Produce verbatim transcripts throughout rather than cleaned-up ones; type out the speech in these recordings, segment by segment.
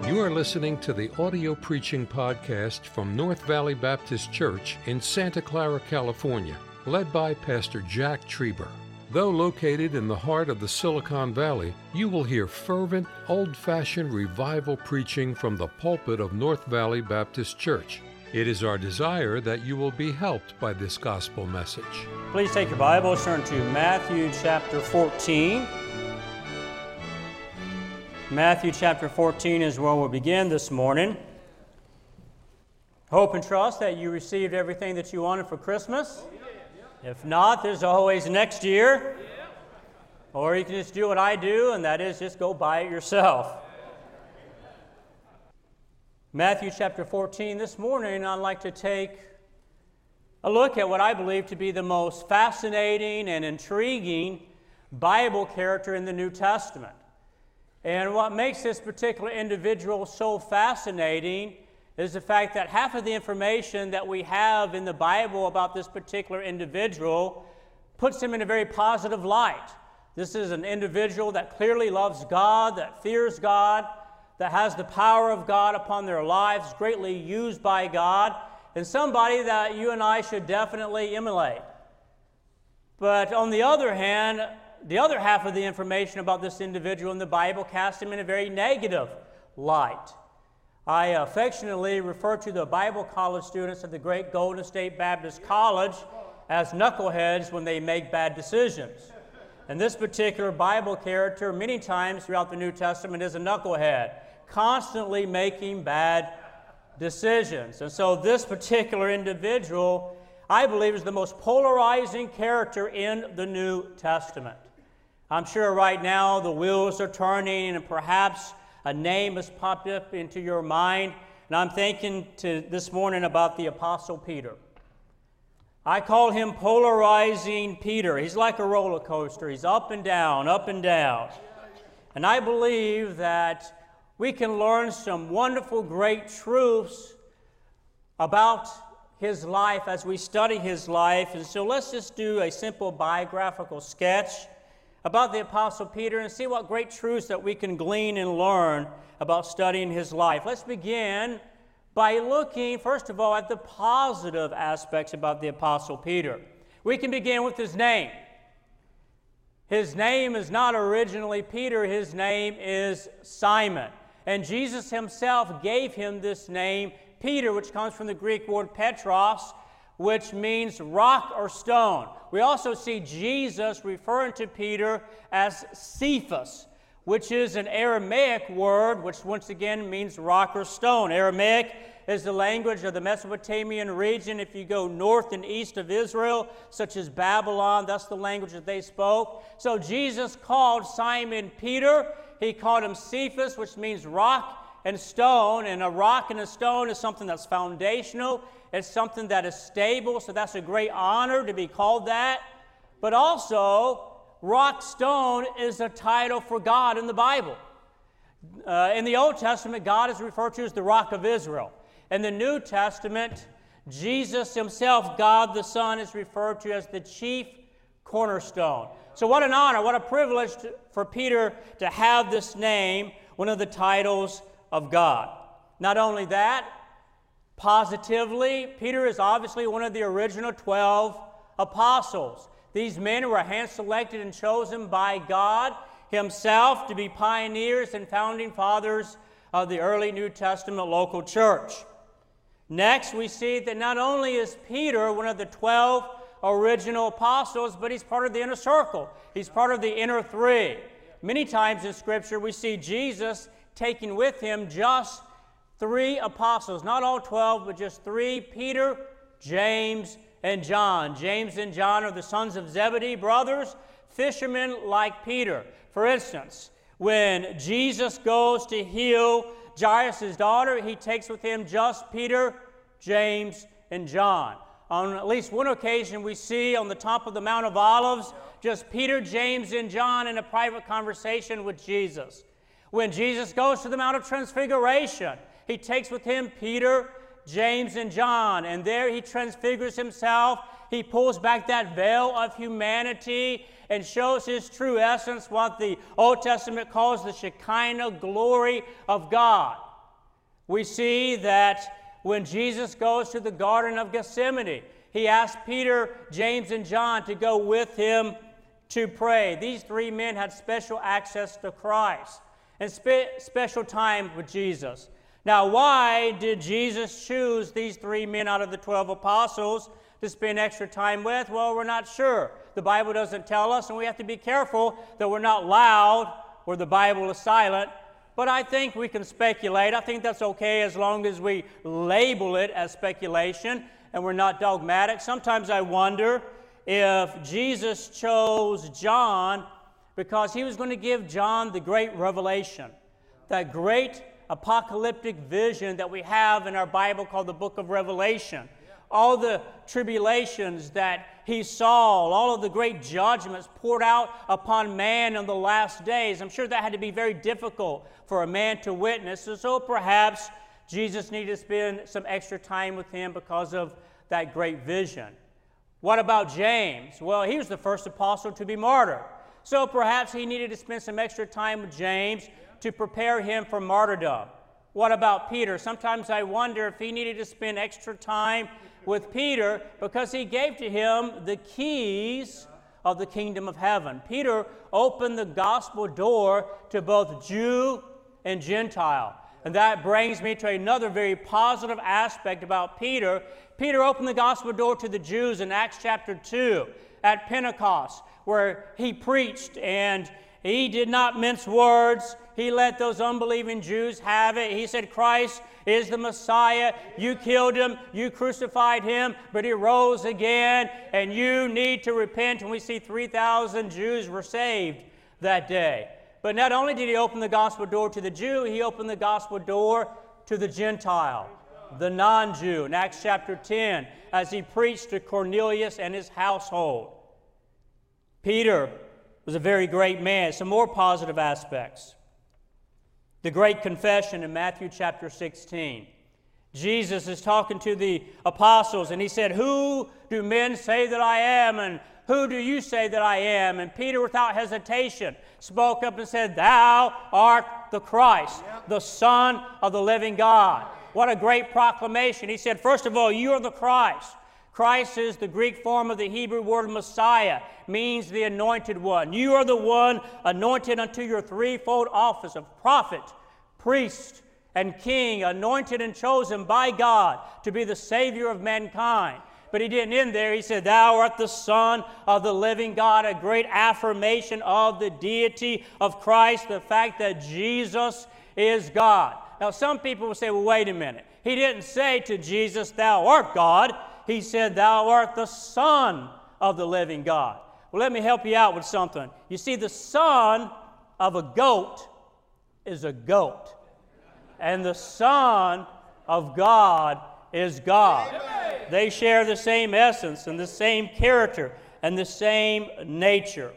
You are listening to the audio preaching podcast from North Valley Baptist Church in Santa Clara, California, led by Pastor Jack Trieber. Though located in the heart of the Silicon Valley, you will hear fervent, old-fashioned revival preaching from the pulpit of North Valley Baptist Church. It is our desire that you will be helped by this gospel message. Please take your Bibles, turn to Matthew chapter fourteen. Matthew chapter fourteen is where we'll begin this morning. Hope and trust that you received everything that you wanted for Christmas. If not, there's always next year. Or you can just do what I do, and that is just go buy it yourself. Matthew chapter fourteen, this morning I'd like to take a look at what I believe to be the most fascinating and intriguing Bible character in the New Testament. And what makes this particular individual so fascinating is the fact that half of the information that we have in the Bible about this particular individual puts him in a very positive light. This is an individual that clearly loves God, that fears God, that has the power of God upon their lives, greatly used by God, and somebody that you and I should definitely emulate. But on the other hand, the other half of the information about this individual in the Bible casts him in a very negative light. I affectionately refer to the Bible college students at the great Golden State Baptist College as knuckleheads when they make bad decisions. And this particular Bible character, many times throughout the New Testament, is a knucklehead, constantly making bad decisions. And so this particular individual, I believe, is the most polarizing character in the New Testament. I'm sure right now the wheels are turning and perhaps a name has popped up into your mind. And I'm thinking to this morning about the Apostle Peter. I call him polarizing Peter. He's like a roller coaster. He's up and down, up and down. And I believe that we can learn some wonderful, great truths about his life as we study his life. And so let's just do a simple biographical sketch about the Apostle Peter and see what great truths that we can glean and learn about studying his life. Let's begin by looking, first of all, at the positive aspects about the Apostle Peter. We can begin with his name. His name is not originally Peter. His name is Simon. And Jesus himself gave him this name, Peter, which comes from the Greek word Petros, which means rock or stone. We also see Jesus referring to Peter as Cephas, which is an Aramaic word, which once again means rock or stone. Aramaic is the language of the Mesopotamian region. If you go north and east of Israel, such as Babylon, that's the language that they spoke. So Jesus called Simon Peter. He called him Cephas, which means rock and stone. And a rock and a stone is something that's foundational. It's something that is stable, so that's a great honor to be called that. But also, rock stone is a title for God in the Bible. Uh, in the Old Testament, God is referred to as the Rock of Israel. In the New Testament, Jesus himself, God the Son, is referred to as the chief cornerstone. So what an honor, what a privilege to, for Peter to have this name, one of the titles of God. Not only that, positively, Peter is obviously one of the original twelve apostles. These men were hand-selected and chosen by God himself to be pioneers and founding fathers of the early New Testament local church. Next, we see that not only is Peter one of the twelve original apostles, but he's part of the inner circle. He's part of the inner three. Many times in Scripture, we see Jesus taking with him just three apostles, not all twelve, but just three, Peter, James, and John. James and John are the sons of Zebedee, brothers, fishermen like Peter. For instance, when Jesus goes to heal Jairus' daughter, he takes with him just Peter, James, and John. On at least one occasion, we see on the top of the Mount of Olives, just Peter, James, and John in a private conversation with Jesus. When Jesus goes to the Mount of Transfiguration, he takes with him Peter, James, and John, and there he transfigures himself. He pulls back that veil of humanity and shows his true essence, what the Old Testament calls the Shekinah glory of God. We see that when Jesus goes to the Garden of Gethsemane, he asked Peter, James, and John to go with him to pray. These three men had special access to Christ and spe- special time with Jesus. Now, why did Jesus choose these three men out of the twelve apostles to spend extra time with? Well, we're not sure. The Bible doesn't tell us, and we have to be careful that we're not loud where the Bible is silent. But I think we can speculate. I think that's okay as long as we label it as speculation and we're not dogmatic. Sometimes I wonder if Jesus chose John because he was going to give John the great revelation, that great apocalyptic vision that we have in our Bible called the book of Revelation. All the tribulations that he saw, all of the great judgments poured out upon man in the last days. I'm sure that had to be very difficult for a man to witness. So, so perhaps Jesus needed to spend some extra time with him because of that great vision. What about James? Well, he was the first apostle to be martyred. So perhaps he needed to spend some extra time with James to prepare him for martyrdom. What about Peter? Sometimes I wonder if he needed to spend extra time with Peter because he gave to him the keys of the kingdom of heaven. Peter opened the gospel door to both Jew and Gentile. And that brings me to another very positive aspect about Peter. Peter opened the gospel door to the Jews in Acts chapter two at Pentecost, where he preached and he did not mince words. He let those unbelieving Jews have it. He said, Christ is the Messiah. You killed him. You crucified him, but he rose again, and you need to repent. And we see three thousand Jews were saved that day. But not only did he open the gospel door to the Jew, he opened the gospel door to the Gentile, the non-Jew, in Acts chapter ten, as he preached to Cornelius and his household. Peter was a very great man. Some more positive aspects. The great confession in Matthew chapter sixteen. Jesus is talking to the apostles, and he said, who do men say that I am, and who do you say that I am? And Peter, without hesitation, spoke up and said, thou art the Christ, the Son of the living God. What a great proclamation. He said, first of all, you are the Christ. Christ is the Greek form of the Hebrew word Messiah, means the anointed one. You are the one anointed unto your threefold office of prophet, priest, and king, anointed and chosen by God to be the Savior of mankind. But he didn't end there. He said, thou art the Son of the living God, a great affirmation of the deity of Christ, the fact that Jesus is God. Now, some people will say, well, wait a minute. He didn't say to Jesus, thou art God. He said, thou art the Son of the living God. Well, let me help you out with something. You see, the son of a goat is a goat. And the Son of God is God. Amen. They share the same essence and the same character and the same nature.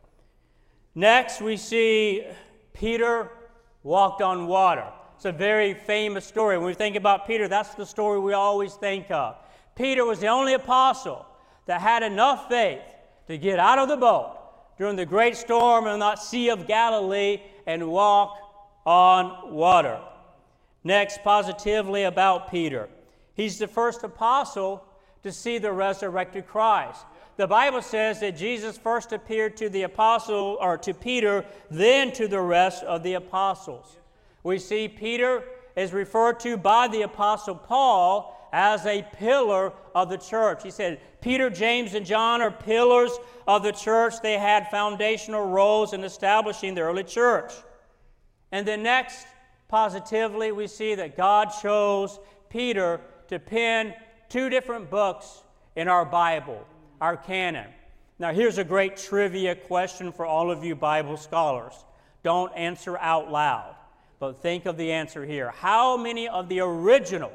Next, we see Peter walked on water. It's a very famous story. When we think about Peter, that's the story we always think of. Peter was the only apostle that had enough faith to get out of the boat during the great storm in that Sea of Galilee and walk on water. Next, positively about Peter. He's the first apostle to see the resurrected Christ. The Bible says that Jesus first appeared to the apostle, or to Peter, then to the rest of the apostles. We see Peter is referred to by the apostle Paul as a pillar of the church. He said, Peter, James, and John are pillars of the church. They had foundational roles in establishing the early church. And then next, positively, we see that God chose Peter to pen two different books in our Bible, our canon. Now, here's a great trivia question for all of you Bible scholars. Don't answer out loud, but think of the answer here. How many of the original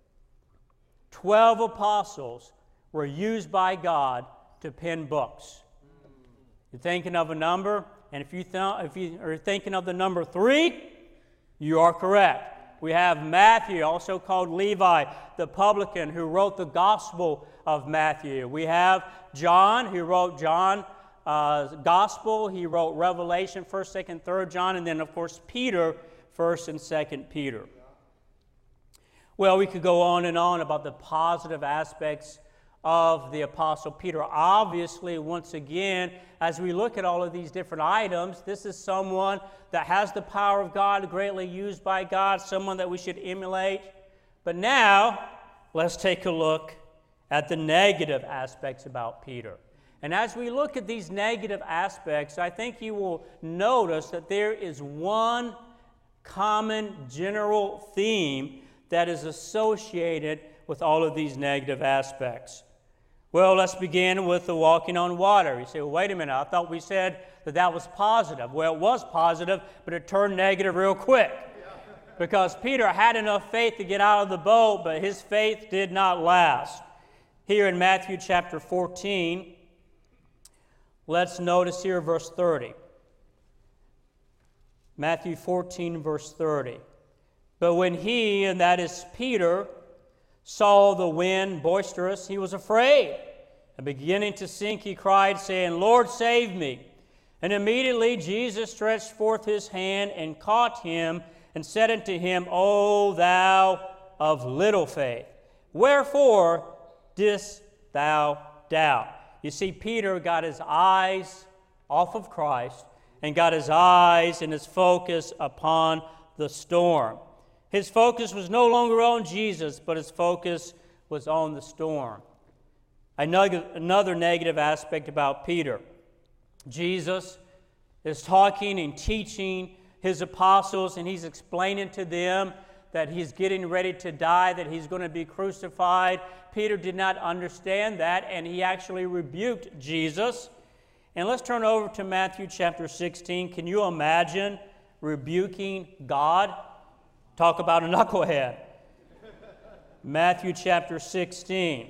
twelve apostles were used by God to pen books? You're thinking of a number, and if you, th- if you are thinking of the number three, you are correct. We have Matthew, also called Levi, the publican, who wrote the Gospel of Matthew. We have John, who wrote John's uh, Gospel. He wrote Revelation, first, second, third John, and then, of course, Peter, first and second Peter. Well, we could go on and on about the positive aspects of the Apostle Peter. Obviously, once again, as we look at all of these different items, this is someone that has the power of God, greatly used by God, someone that we should emulate. But now, let's take a look at the negative aspects about Peter. And as we look at these negative aspects, I think you will notice that there is one common general theme that is associated with all of these negative aspects. Well, let's begin with the walking on water. You say, well, wait a minute, I thought we said that that was positive. Well, it was positive, but it turned negative real quick. Because Peter had enough faith to get out of the boat, but his faith did not last. Here in Matthew chapter fourteen, let's notice here verse thirty. Matthew fourteen, verse thirty. But when he, and that is Peter, saw the wind boisterous, he was afraid. And beginning to sink, he cried, saying, Lord, save me. And immediately Jesus stretched forth his hand and caught him, and said unto him, O thou of little faith, wherefore didst thou doubt? You see, Peter got his eyes off of Christ and got his eyes and his focus upon the storm. His focus was no longer on Jesus, but his focus was on the storm. Another, another negative aspect about Peter. Jesus is talking and teaching his apostles, and he's explaining to them that he's getting ready to die, that he's going to be crucified. Peter did not understand that, and he actually rebuked Jesus. And let's turn over to Matthew chapter sixteen. Can you imagine rebuking God? Talk about a knucklehead. Matthew chapter sixteen.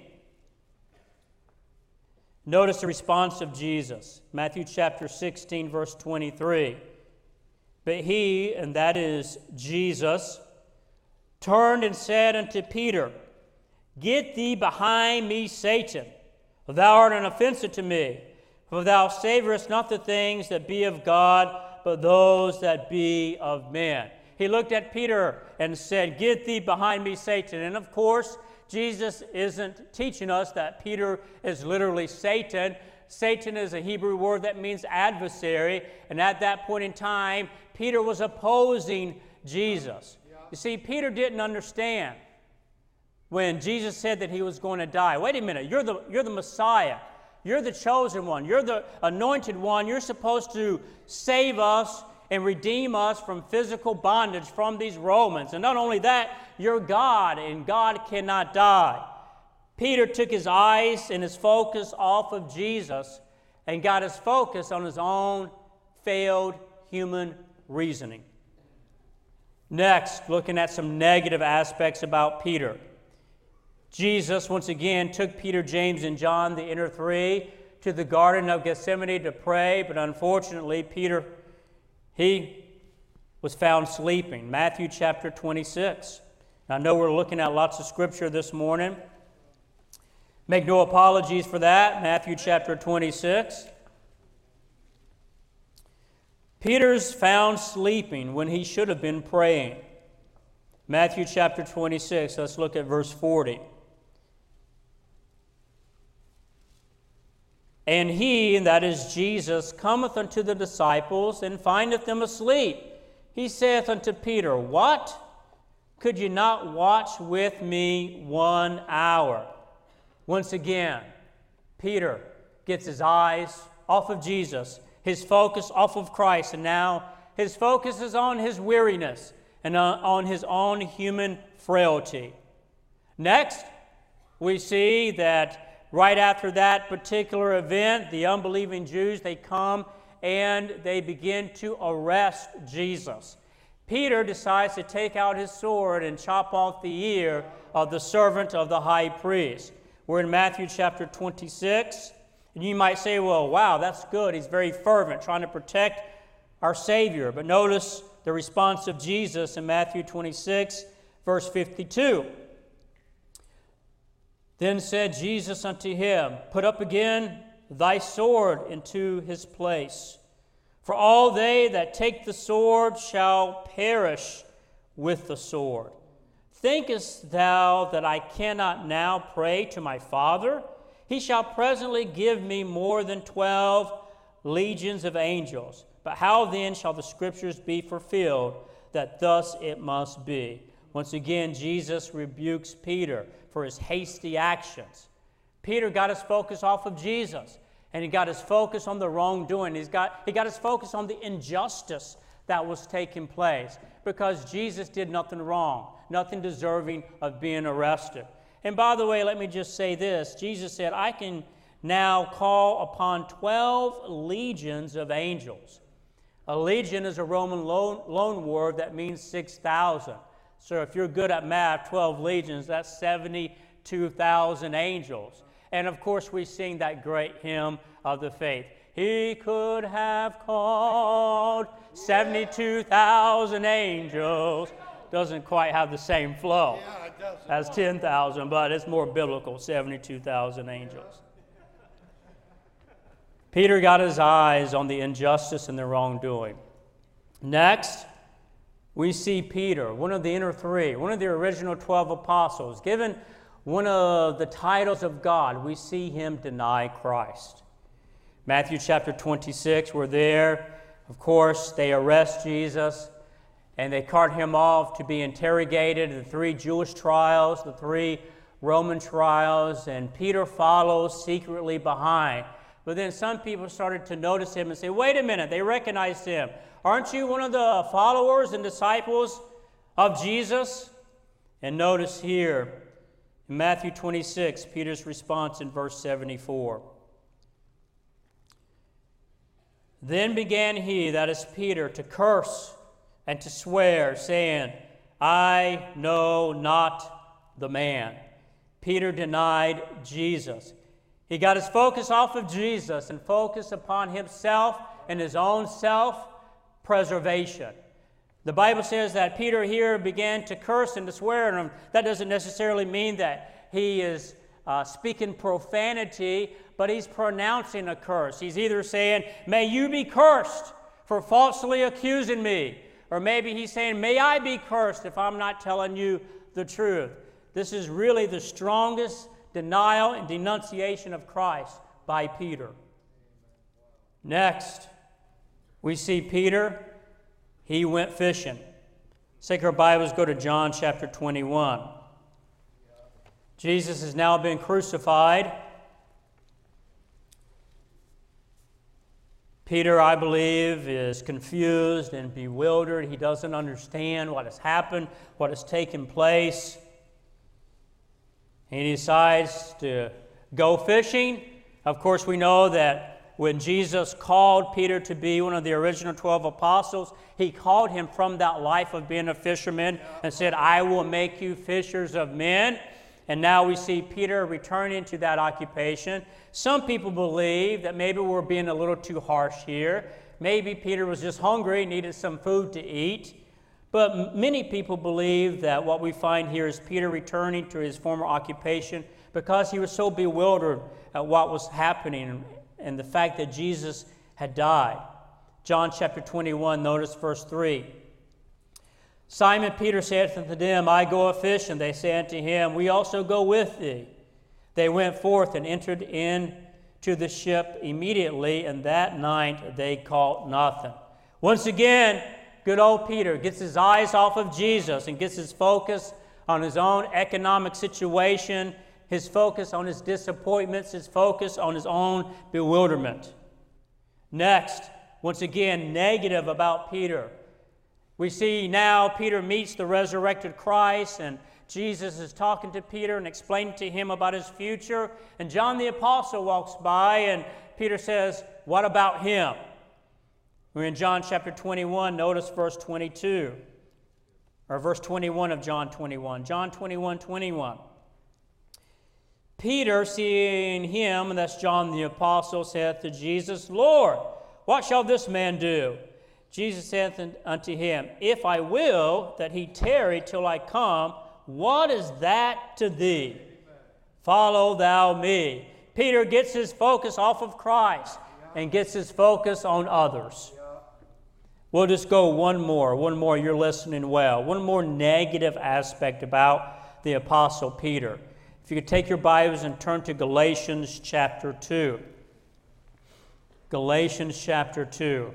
Notice the response of Jesus. Matthew chapter sixteen, verse twenty-three. But he, and that is Jesus, turned and said unto Peter, Get thee behind me, Satan, for thou art an offense to me, for thou savorest not the things that be of God, but those that be of men. He looked at Peter and said, Get thee behind me, Satan. And of course, Jesus isn't teaching us that Peter is literally Satan. Satan is a Hebrew word that means adversary. And at that point in time, Peter was opposing Jesus. You see, Peter didn't understand when Jesus said that he was going to die. Wait a minute, you're the, you're the Messiah. You're the chosen one. You're the anointed one. You're supposed to save us and redeem us from physical bondage from these Romans. And not only that, you're God, and God cannot die. Peter took his eyes and his focus off of Jesus and got his focus on his own failed human reasoning. Next, looking at some negative aspects about Peter. Jesus, once again, took Peter, James, and John, the inner three, to the Garden of Gethsemane to pray, but unfortunately, Peter, he was found sleeping. Matthew chapter twenty-six. I know we're looking at lots of scripture this morning. Make no apologies for that. Matthew chapter twenty-six. Peter's found sleeping when he should have been praying. Matthew chapter twenty-six. Let's look at verse forty. And he, and that is Jesus, cometh unto the disciples, and findeth them asleep. He saith unto Peter, What? Could you not watch with me one hour? Once again, Peter gets his eyes off of Jesus, his focus off of Christ, and now his focus is on his weariness and on his own human frailty. Next, we see that right after that particular event, the unbelieving Jews, they come and they begin to arrest Jesus. Peter decides to take out his sword and chop off the ear of the servant of the high priest. We're in Matthew chapter twenty-six, and you might say, well, wow, that's good. He's very fervent, trying to protect our Savior. But notice the response of Jesus in Matthew twenty-six, verse fifty-two. Then said Jesus unto him, Put up again thy sword into his place. For all they that take the sword shall perish with the sword. Thinkest thou that I cannot now pray to my Father? He shall presently give me more than twelve legions of angels. But how then shall the Scriptures be fulfilled, that thus it must be? Once again, Jesus rebukes Peter for his hasty actions. Peter got his focus off of Jesus, and he got his focus on the wrongdoing. He's got, he got his focus on the injustice that was taking place, because Jesus did nothing wrong, nothing deserving of being arrested. And by the way, let me just say this. Jesus said, I can now call upon twelve legions of angels. A legion is a Roman loan, loan word that means six thousand. So if you're good at math, twelve legions, that's seventy-two thousand angels. And of course, we sing that great hymn of the faith. He could have called seventy-two thousand angels. Doesn't quite have the same flow as ten thousand, but it's more biblical, seventy-two thousand angels. Peter got his eyes on the injustice and the wrongdoing. Next, we see Peter, one of the inner three, one of the original twelve apostles. Given one of the titles of God, we see him deny Christ. Matthew chapter twenty-six, we're there. Of course, they arrest Jesus, and they cart him off to be interrogated. The three Jewish trials, the three Roman trials, and Peter follows secretly behind. But then some people started to notice him and say, wait a minute, they recognized him. Aren't you one of the followers and disciples of Jesus? And notice here, in Matthew twenty-six, Peter's response in verse seventy-four. Then began he, that is Peter, to curse and to swear, saying, I know not the man. Peter denied Jesus. He got his focus off of Jesus and focused upon himself and his own self-preservation. The Bible says that Peter here began to curse and to swear at him. That doesn't necessarily mean that he is uh, speaking profanity, but he's pronouncing a curse. He's either saying, may you be cursed for falsely accusing me. Or maybe he's saying, may I be cursed if I'm not telling you the truth. This is really the strongest denial and denunciation of Christ by Peter. Next, we see Peter, he went fishing. Take our Bibles, go to John chapter twenty-one. Jesus has now been crucified. Peter, I believe, is confused and bewildered. He doesn't understand what has happened, what has taken place. He decides to go fishing. Of course, we know that when Jesus called Peter to be one of the original twelve apostles, he called him from that life of being a fisherman and said, I will make you fishers of men. And now we see Peter returning to that occupation. Some people believe that maybe we're being a little too harsh here. Maybe Peter was just hungry, needed some food to eat. But many people believe that what we find here is Peter returning to his former occupation because he was so bewildered at what was happening and the fact that Jesus had died. John chapter twenty-one, notice verse three. Simon Peter saith unto them, I go a fish, and they say unto him, we also go with thee. They went forth and entered into the ship immediately, and that night they caught nothing. Once again, good old Peter gets his eyes off of Jesus and gets his focus on his own economic situation, his focus on his disappointments, his focus on his own bewilderment. Next, once again, negative about Peter. We see now Peter meets the resurrected Christ, and Jesus is talking to Peter and explaining to him about his future. And John the Apostle walks by, and Peter says, what about him? We're in John chapter twenty-one. Notice verse twenty-two, or verse twenty-one of John twenty-one. John twenty-one, twenty-one. Peter, seeing him, and that's John the Apostle, saith to Jesus, Lord, what shall this man do? Jesus saith unto him, if I will that he tarry till I come, what is that to thee? Amen. Follow thou me. Peter gets his focus off of Christ and gets his focus on others. We'll just go one more, one more, you're listening well, one more negative aspect about the Apostle Peter. If you could take your Bibles and turn to Galatians chapter two. Galatians chapter two.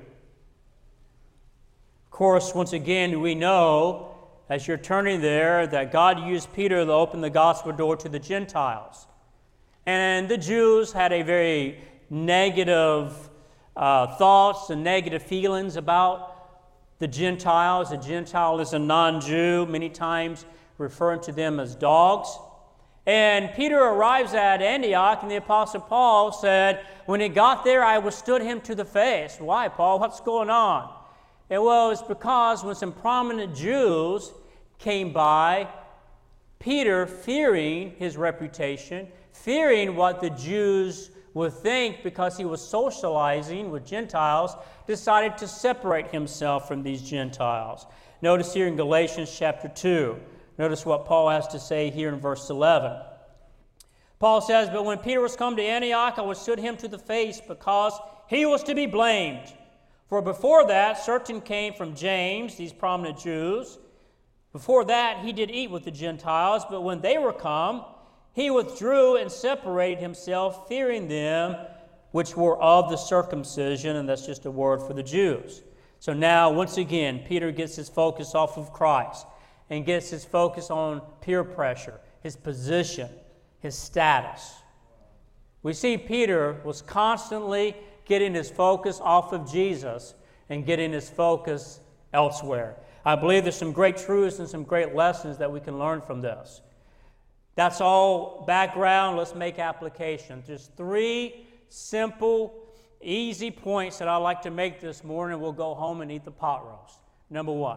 Of course, once again, we know, as you're turning there, that God used Peter to open the gospel door to the Gentiles. And the Jews had a very negative uh, thoughts and negative feelings about the Gentiles. A Gentile is a non-Jew, many times referring to them as dogs. And Peter arrives at Antioch, and the Apostle Paul said, when he got there, I withstood him to the face. Why, Paul? What's going on? And well, it's because when some prominent Jews came by, Peter, fearing his reputation, fearing what the Jews would think because he was socializing with Gentiles, decided to separate himself from these Gentiles. Notice here in Galatians chapter two, notice what Paul has to say here in verse eleven. Paul says, but when Peter was come to Antioch, I withstood him to the face because he was to be blamed. For before that, certain came from James, these prominent Jews. Before that, he did eat with the Gentiles, but when they were come, he withdrew and separated himself, fearing them which were of the circumcision, and that's just a word for the Jews. So now, once again, Peter gets his focus off of Christ and gets his focus on peer pressure, his position, his status. We see Peter was constantly getting his focus off of Jesus and getting his focus elsewhere. I believe there's some great truths and some great lessons that we can learn from this. That's all background. Let's make application. Just three simple, easy points that I'd like to make this morning. We'll go home and eat the pot roast. Number one.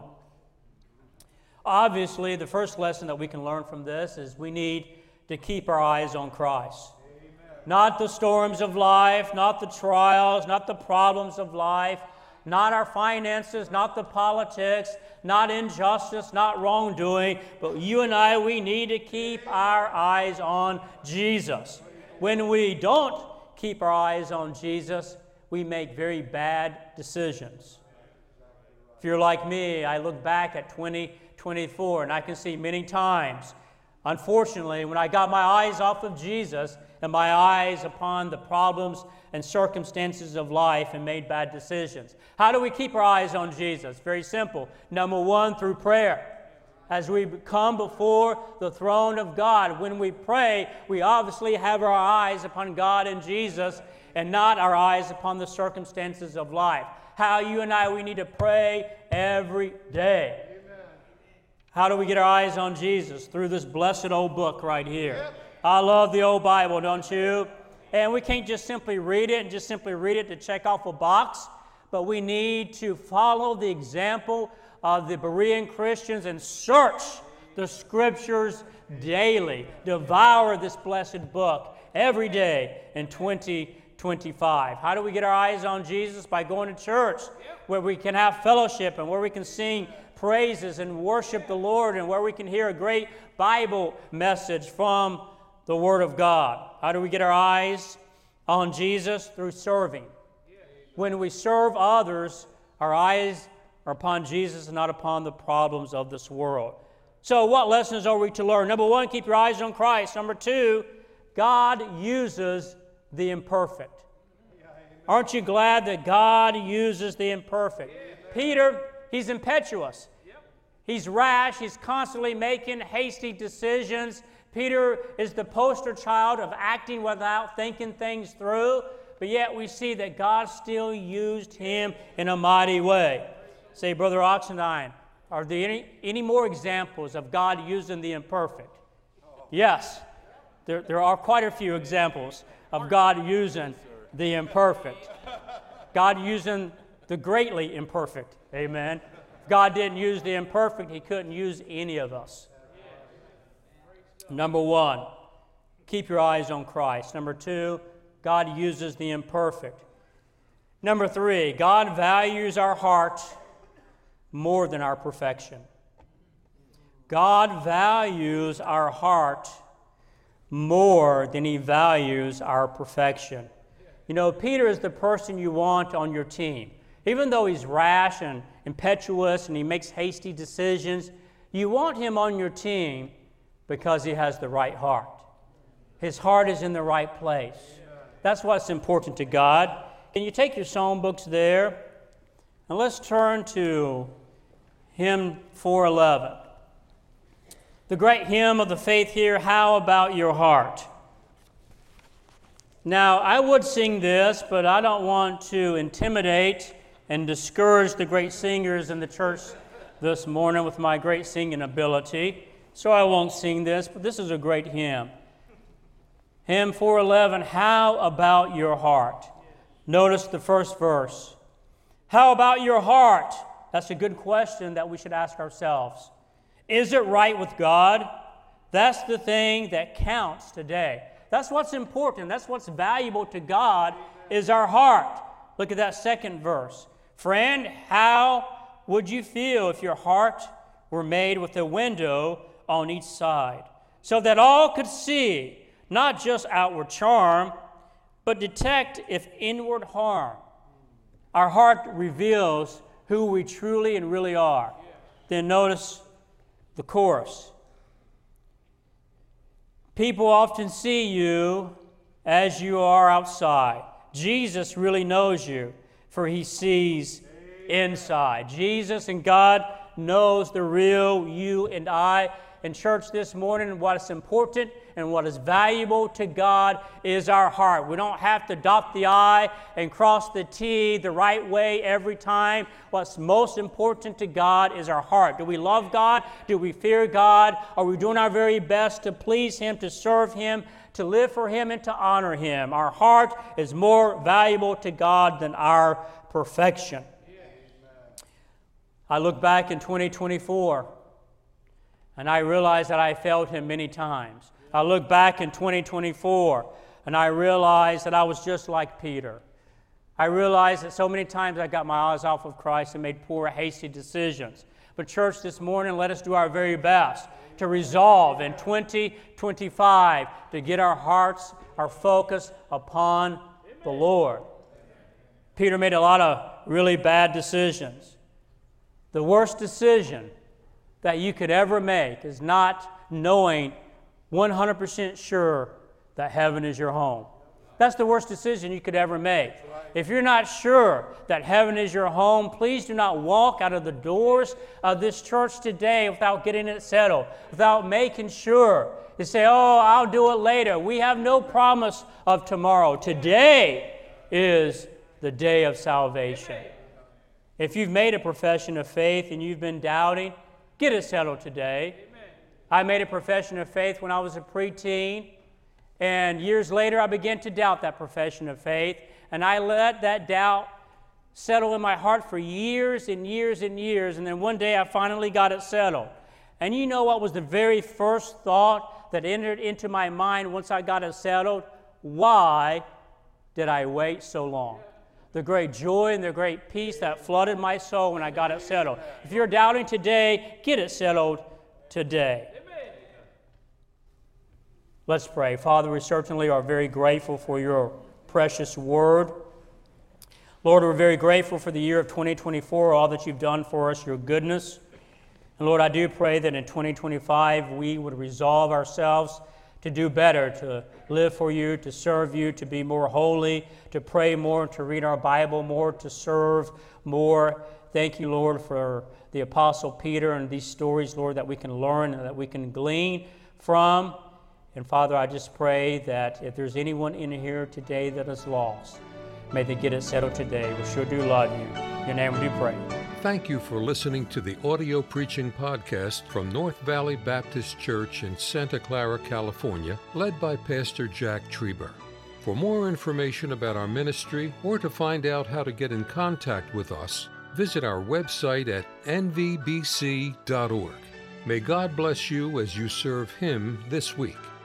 Obviously, the first lesson that we can learn from this is we need to keep our eyes on Christ. Amen. Not the storms of life, not the trials, not the problems of life, not our finances, not the politics, not injustice, not wrongdoing, but you and I, we need to keep our eyes on Jesus. When we don't keep our eyes on Jesus, we make very bad decisions. If you're like me, I look back at twenty twenty-four and I can see many times, unfortunately, when I got my eyes off of Jesus and my eyes upon the problems and circumstances of life and made bad decisions. How do we keep our eyes on Jesus? Very simple. Number one, through prayer. As we come before the throne of God, when we pray, we obviously have our eyes upon God and Jesus and not our eyes upon the circumstances of life. How you and I, we need to pray every day. Amen. How do we get our eyes on Jesus? Through this blessed old book right here. Yep. I love the old Bible, don't you? And we can't just simply read it and just simply read it to check off a box, but we need to follow the example of the Berean Christians and search the Scriptures daily. Devour this blessed book every day in twenty twenty-five. How do we get our eyes on Jesus? By going to church, where we can have fellowship and where we can sing praises and worship the Lord and where we can hear a great Bible message from the Word of God. How do we get our eyes on Jesus? Through serving. When we serve others, our eyes are upon Jesus and not upon the problems of this world. So what lessons are we to learn? Number one, keep your eyes on Christ. Number two, God uses the imperfect. Aren't you glad that God uses the imperfect? Peter, he's impetuous. He's rash. He's constantly making hasty decisions. Peter is the poster child of acting without thinking things through, but yet we see that God still used him in a mighty way. Say, Brother Oxendine, are there any, any more examples of God using the imperfect? Yes, there, there are quite a few examples of God using the imperfect. God using the greatly imperfect. Amen. If God didn't use the imperfect, he couldn't use any of us. Number one, keep your eyes on Christ. Number two, God uses the imperfect. Number three, God values our heart more than our perfection. God values our heart more than he values our perfection. You know, Peter is the person you want on your team. Even though he's rash and impetuous and he makes hasty decisions, you want him on your team because he has the right heart. His heart is in the right place. That's what's important to God. Can you take your psalm books there? And let's turn to hymn four eleven. The great hymn of the faith here, How About Your Heart? Now, I would sing this, but I don't want to intimidate and discourage the great singers in the church this morning with my great singing ability, so I won't sing this, but this is a great hymn. Hymn four eleven, How About Your Heart? Notice the first verse. How about your heart? That's a good question that we should ask ourselves. Is it right with God? That's the thing that counts today. That's what's important. That's what's valuable to God is our heart. Look at that second verse. Friend, how would you feel if your heart were made with a window on each side, so that all could see, not just outward charm, but detect if inward harm? Our heart reveals who we truly and really are. Then notice the chorus. People often see you as you are outside. Jesus really knows you, for he sees inside. Jesus and God knows the real you and I. In church this morning, what is important and what is valuable to God is our heart. We don't have to dot the I and cross the T the right way every time. What's most important to God is our heart. Do we love God? Do we fear God? Are we doing our very best to please him, to serve him, to live for him, and to honor him? Our heart is more valuable to God than our perfection. I look back in twenty twenty-four, and I realize that I failed him many times. I look back in twenty twenty-four, and I realize that I was just like Peter. I realized that so many times I got my eyes off of Christ and made poor, hasty decisions. But church, this morning, let us do our very best to resolve in twenty twenty-five to get our hearts, our focus upon the Lord. Peter made a lot of really bad decisions. The worst decision that you could ever make is not knowing one hundred percent sure that heaven is your home. That's the worst decision you could ever make. If you're not sure that heaven is your home, please do not walk out of the doors of this church today without getting it settled, without making sure. You say, oh, I'll do it later. We have no promise of tomorrow. Today is the day of salvation. If you've made a profession of faith and you've been doubting, get it settled today. Amen. I made a profession of faith when I was a preteen, and years later I began to doubt that profession of faith, and I let that doubt settle in my heart for years and years and years, and then one day I finally got it settled. And you know what was the very first thought that entered into my mind once I got it settled? Why did I wait so long? The great joy and the great peace that flooded my soul when I got it settled. If you're doubting today, get it settled today. Amen. Let's pray. Father, we certainly are very grateful for your precious word. Lord, we're very grateful for the year of twenty twenty-four, all that you've done for us, your goodness. And Lord, I do pray that in twenty twenty-five we would resolve ourselves to do better, to live for you, to serve you, to be more holy, to pray more, to read our Bible more, to serve more. Thank you, Lord, for the Apostle Peter and these stories, Lord, that we can learn and that we can glean from. And Father, I just pray that if there's anyone in here today that is lost, may they get it settled today. We sure do love you. In your name we do pray. Thank you for listening to the audio preaching podcast from North Valley Baptist Church in Santa Clara, California, led by Pastor Jack Trieber. For more information about our ministry or to find out how to get in contact with us, visit our website at n v b c dot org. May God bless you as you serve Him this week.